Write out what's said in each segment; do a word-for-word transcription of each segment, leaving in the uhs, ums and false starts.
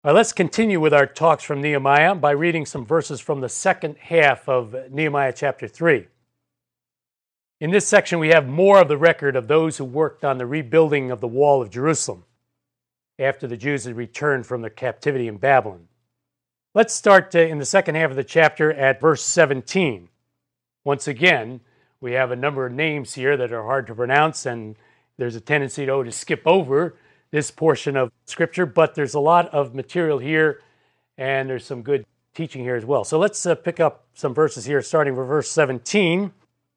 All right, let's continue with our talks from Nehemiah by reading some verses from the second half of Nehemiah chapter three. In this section, we have more of the record of those who worked on the rebuilding of the wall of Jerusalem after the Jews had returned from their captivity in Babylon. Let's start in the second half of the chapter at verse seventeen. Once again, we have a number of names here that are hard to pronounce, and there's a tendency to, to skip over this portion of Scripture, but there's a lot of material here, and there's some good teaching here as well. So let's uh, pick up some verses here, starting with verse seventeen.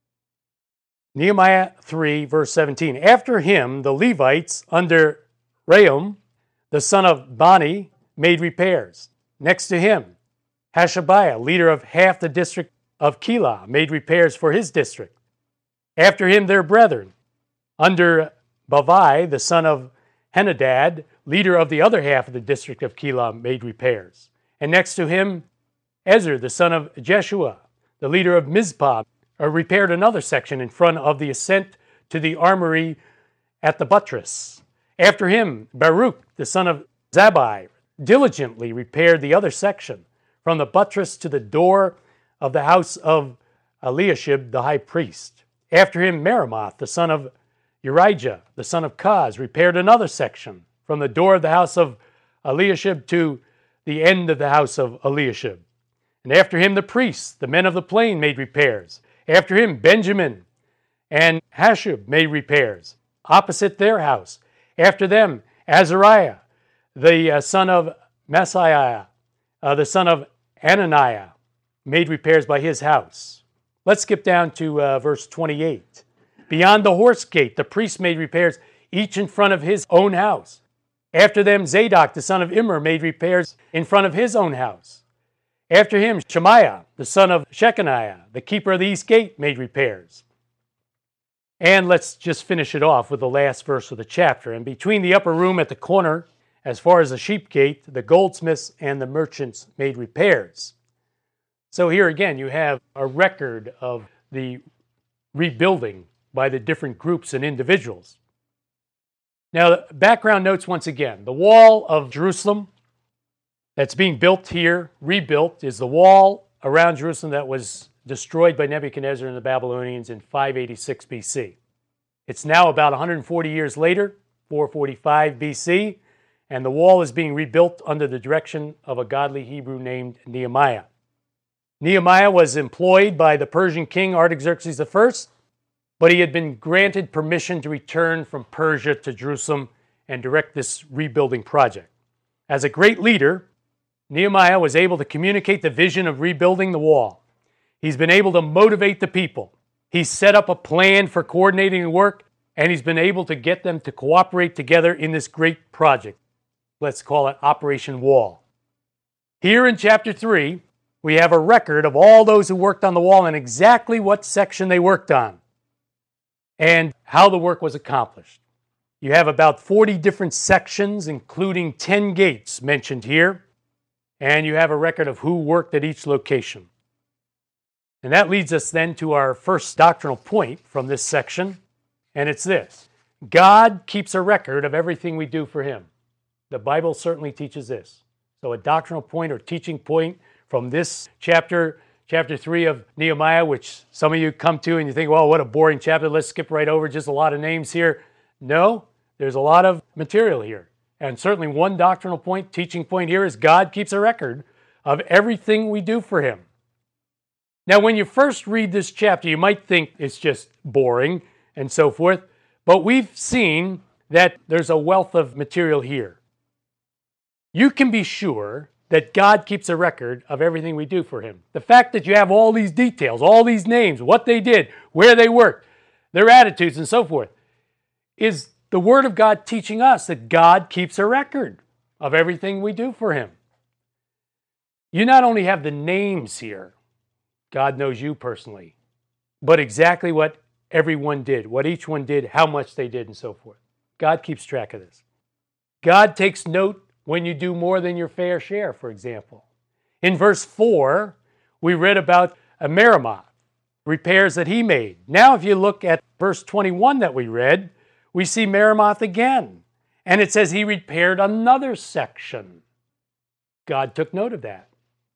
Nehemiah three, verse seventeen. After him, the Levites under Rehum, the son of Bani, made repairs. Next to him, Hashabiah, leader of half the district of Keilah, made repairs for his district. After him, their brethren, under Bavai, the son of Henadad, leader of the other half of the district of Keilah, made repairs. And next to him, Ezer, the son of Jeshua, the leader of Mizpah, repaired another section in front of the ascent to the armory at the buttress. After him, Baruch, the son of Zabbai, diligently repaired the other section from the buttress to the door of the house of Eliashib, the high priest. After him, Meremoth, the son of Urijah, the son of Kaz, repaired another section from the door of the house of Eliashib to the end of the house of Eliashib. And after him, the priests, the men of the plain, made repairs. After him, Benjamin and Hashub made repairs opposite their house. After them, Azariah, the uh, son of Maaseiah, uh, the son of Ananiah, made repairs by his house. Let's skip down to uh, verse twenty-eight. Beyond the horse gate, the priests made repairs, each in front of his own house. After them, Zadok, the son of Immer, made repairs in front of his own house. After him, Shemaiah, the son of Shechaniah, the keeper of the east gate, made repairs. And let's just finish it off with the last verse of the chapter. And between the upper room at the corner, as far as the sheep gate, the goldsmiths and the merchants made repairs. So here again, you have a record of the rebuilding by the different groups and individuals. Now, background notes once again. The wall of Jerusalem that's being built here, rebuilt, is the wall around Jerusalem that was destroyed by Nebuchadnezzar and the Babylonians in five eighty-six B C. It's now about one hundred forty years later, four forty-five B C, and the wall is being rebuilt under the direction of a godly Hebrew named Nehemiah. Nehemiah was employed by the Persian king Artaxerxes the First, but he had been granted permission to return from Persia to Jerusalem and direct this rebuilding project. As a great leader, Nehemiah was able to communicate the vision of rebuilding the wall. He's been able to motivate the people. He's set up a plan for coordinating the work, and he's been able to get them to cooperate together in this great project. Let's call it Operation Wall. Here in chapter three, we have a record of all those who worked on the wall and exactly what section they worked on and how the work was accomplished. You have about forty different sections, including ten gates mentioned here, and you have a record of who worked at each location. And that leads us then to our first doctrinal point from this section, and it's this: God keeps a record of everything we do for Him. The Bible certainly teaches this. So a doctrinal point or teaching point from this chapter, chapter three of Nehemiah, which some of you come to and you think, well, what a boring chapter, let's skip right over, just a lot of names here. No, there's a lot of material here. And certainly one doctrinal point, teaching point here is God keeps a record of everything we do for Him. Now, when you first read this chapter, you might think it's just boring and so forth, but we've seen that there's a wealth of material here. You can be sure that God keeps a record of everything we do for Him. The fact that you have all these details, all these names, what they did, where they worked, their attitudes and so forth, is the Word of God teaching us that God keeps a record of everything we do for Him. You not only have the names here, God knows you personally, but exactly what everyone did, what each one did, how much they did, and so forth. God keeps track of this. God takes note when you do more than your fair share, for example. In verse four, we read about a Meremoth, repairs that he made. Now, if you look at verse twenty-one that we read, we see Meremoth again. And it says he repaired another section. God took note of that.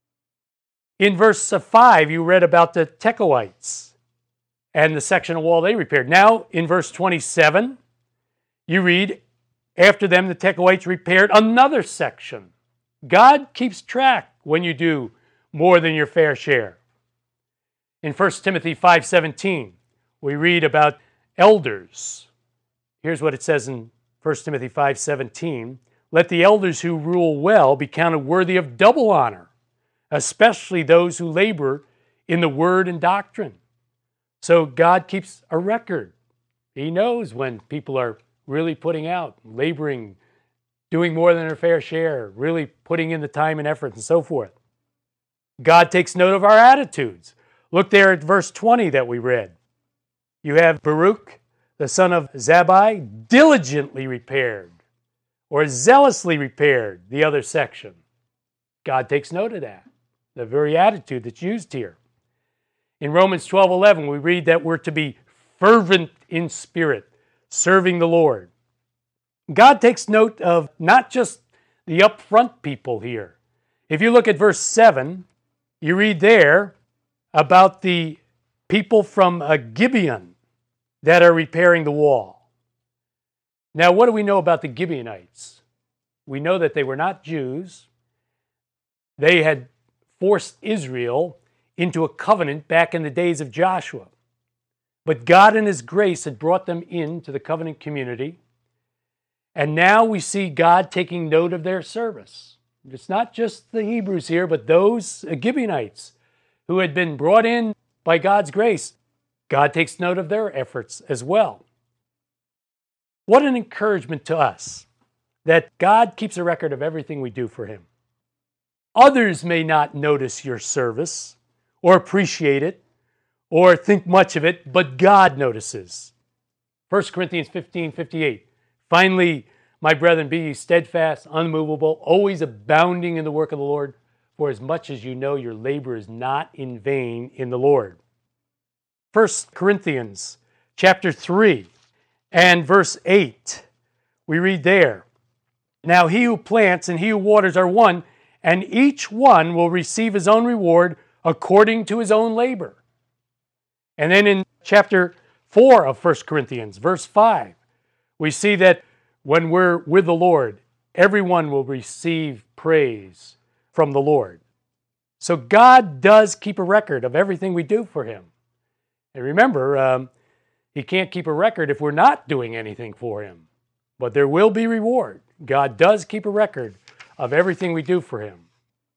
In verse five, you read about the Tekoites and the section of wall they repaired. Now, in verse twenty-seven, you read, after them, the Tekoites repaired another section. God keeps track when you do more than your fair share. In First Timothy five seventeen, we read about elders. Here's what it says in First Timothy five seventeen. Let the elders who rule well be counted worthy of double honor, especially those who labor in the word and doctrine. So God keeps a record. He knows when people are really putting out, laboring, doing more than their fair share, really putting in the time and effort and so forth. God takes note of our attitudes. Look there at verse twenty that we read. You have Baruch, the son of Zabbai, diligently repaired, or zealously repaired, the other section. God takes note of that, the very attitude that's used here. In Romans twelve eleven, we read that we're to be fervent in spirit, serving the Lord. God takes note of not just the upfront people here. If you look at verse seven, you read there about the people from uh, Gibeon that are repairing the wall. Now, what do we know about the Gibeonites? We know that they were not Jews. They had forced Israel into a covenant back in the days of Joshua. But God in His grace had brought them into the covenant community. And now we see God taking note of their service. It's not just the Hebrews here, but those Gibeonites who had been brought in by God's grace. God takes note of their efforts as well. What an encouragement to us that God keeps a record of everything we do for Him. Others may not notice your service or appreciate it or think much of it, but God notices. First Corinthians fifteen fifty-eight. Finally, my brethren, be ye steadfast, unmovable, always abounding in the work of the Lord, for as much as you know your labor is not in vain in the Lord. First Corinthians chapter three and verse eight, we read there, now he who plants and he who waters are one, and each one will receive his own reward according to his own labor. And then in chapter four of First Corinthians, verse five, we see that when we're with the Lord, everyone will receive praise from the Lord. So God does keep a record of everything we do for Him. And remember, um, He can't keep a record if we're not doing anything for Him. But there will be reward. God does keep a record of everything we do for Him.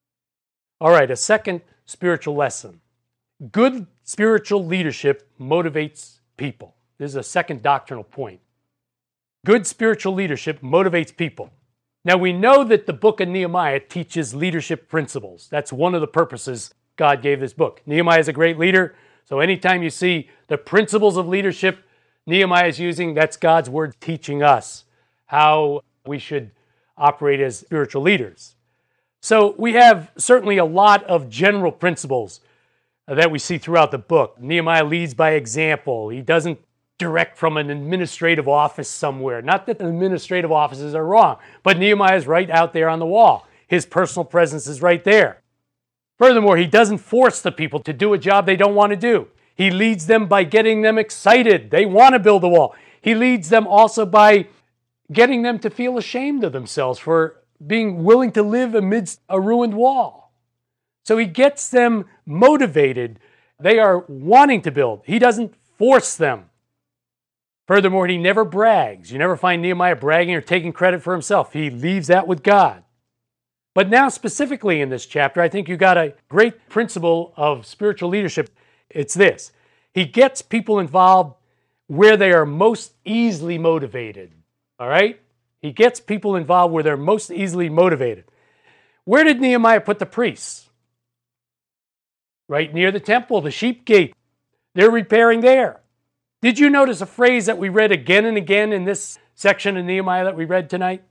All right, a second spiritual lesson. Good spiritual leadership motivates people. This is a second doctrinal point. Good spiritual leadership motivates people. Now, we know that the book of Nehemiah teaches leadership principles. That's one of the purposes God gave this book. Nehemiah is a great leader, so anytime you see the principles of leadership Nehemiah is using, that's God's word teaching us how we should operate as spiritual leaders. So we have certainly a lot of general principles that we see throughout the book. Nehemiah leads by example. He doesn't direct from an administrative office somewhere. Not that the administrative offices are wrong, but Nehemiah is right out there on the wall. His personal presence is right there. Furthermore, he doesn't force the people to do a job they don't want to do. He leads them by getting them excited. They want to build a wall. He leads them also by getting them to feel ashamed of themselves for being willing to live amidst a ruined wall. So he gets them motivated. They are wanting to build. He doesn't force them. Furthermore, he never brags. You never find Nehemiah bragging or taking credit for himself. He leaves that with God. But now specifically in this chapter, I think you got a great principle of spiritual leadership. It's this. He gets people involved where they are most easily motivated. All right? He gets people involved where they're most easily motivated. Where did Nehemiah put the priests? Right near the temple, the sheep gate. They're repairing there. Did you notice a phrase that we read again and again in this section of Nehemiah that we read tonight?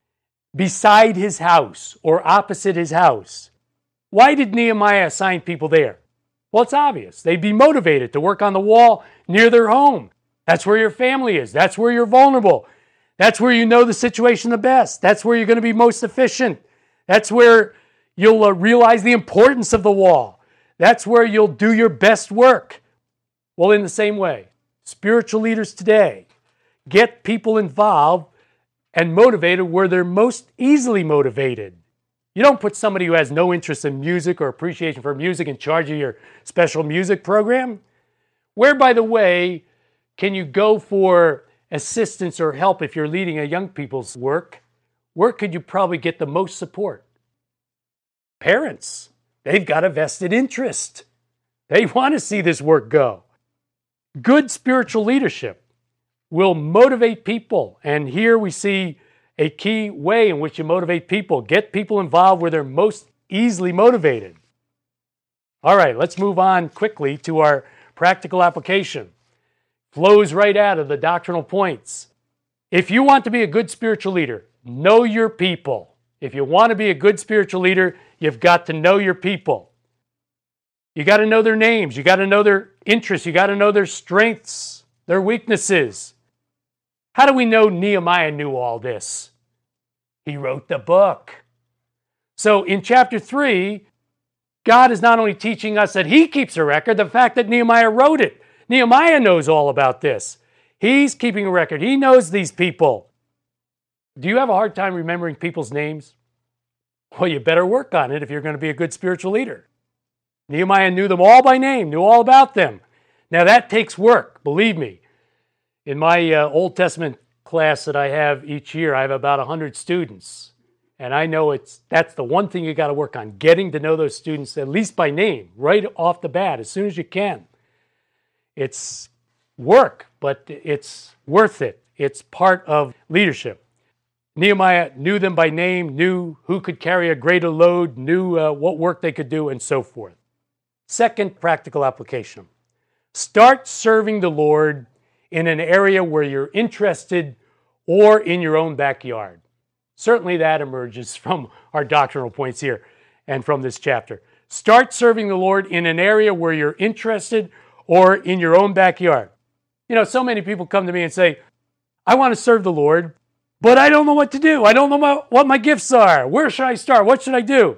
Beside his house or opposite his house. Why did Nehemiah assign people there? Well, it's obvious. They'd be motivated to work on the wall near their home. That's where your family is. That's where you're vulnerable. That's where you know the situation the best. That's where you're going to be most efficient. That's where You'll uh, realize the importance of the wall. That's where you'll do your best work. Well, in the same way, spiritual leaders today get people involved and motivated where they're most easily motivated. You don't put somebody who has no interest in music or appreciation for music in charge of your special music program. Where, by the way, can you go for assistance or help if you're leading a young people's work? Where could you probably get the most support? Parents. They've got a vested interest. They want to see this work go. Good spiritual leadership will motivate people. And here we see a key way in which you motivate people. Get people involved where they're most easily motivated. All right, let's move on quickly to our practical application. Flows right out of the doctrinal points. If you want to be a good spiritual leader, know your people. If you want to be a good spiritual leader, you've got to know your people. You got to know their names. You got to know their interests. You got to know their strengths, their weaknesses. How do we know Nehemiah knew all this? He wrote the book. So in chapter three, God is not only teaching us that he keeps a record, the fact that Nehemiah wrote it. Nehemiah knows all about this. He's keeping a record. He knows these people. Do you have a hard time remembering people's names? Well, you better work on it if you're going to be a good spiritual leader. Nehemiah knew them all by name, knew all about them. Now that takes work, believe me. In my uh, Old Testament class that I have each year, I have about one hundred students. And I know it's that's the one thing you got to work on, getting to know those students at least by name, right off the bat, as soon as you can. It's work, but it's worth it. It's part of leadership. Nehemiah knew them by name, knew who could carry a greater load, knew uh, what work they could do, and so forth. Second practical application. Start serving the Lord in an area where you're interested or in your own backyard. Certainly that emerges from our doctrinal points here and from this chapter. Start serving the Lord in an area where you're interested or in your own backyard. You know, so many people come to me and say, I want to serve the Lord, but I don't know what to do. I don't know my, what my gifts are. Where should I start? What should I do?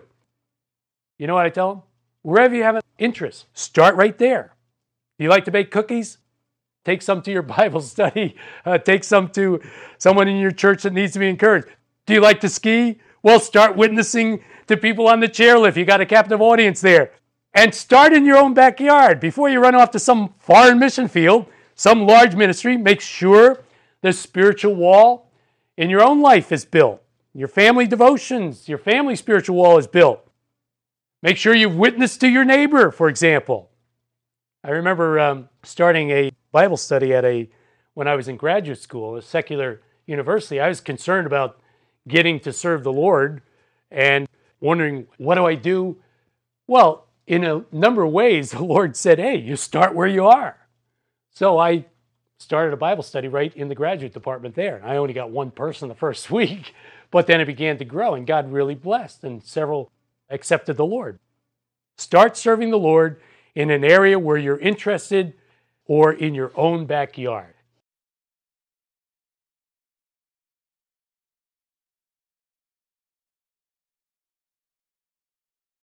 You know what I tell them? Wherever you have an interest, start right there. Do you like to bake cookies? Take some to your Bible study. Uh, take some to someone in your church that needs to be encouraged. Do you like to ski? Well, start witnessing to people on the chairlift. You got a captive audience there. And start in your own backyard. Before you run off to some foreign mission field, some large ministry, make sure the spiritual wall in your own life is built. Your family devotions, your family spiritual wall is built. Make sure you've witnessed to your neighbor, for example. I remember um, starting a Bible study at a when I was in graduate school, a secular university. I was concerned about getting to serve the Lord and wondering, what do I do? Well, in a number of ways, the Lord said, hey, you start where you are. So I started a Bible study right in the graduate department there. I only got one person the first week, but then it began to grow, and God really blessed, and several accepted the Lord. Start serving the Lord in an area where you're interested or in your own backyard.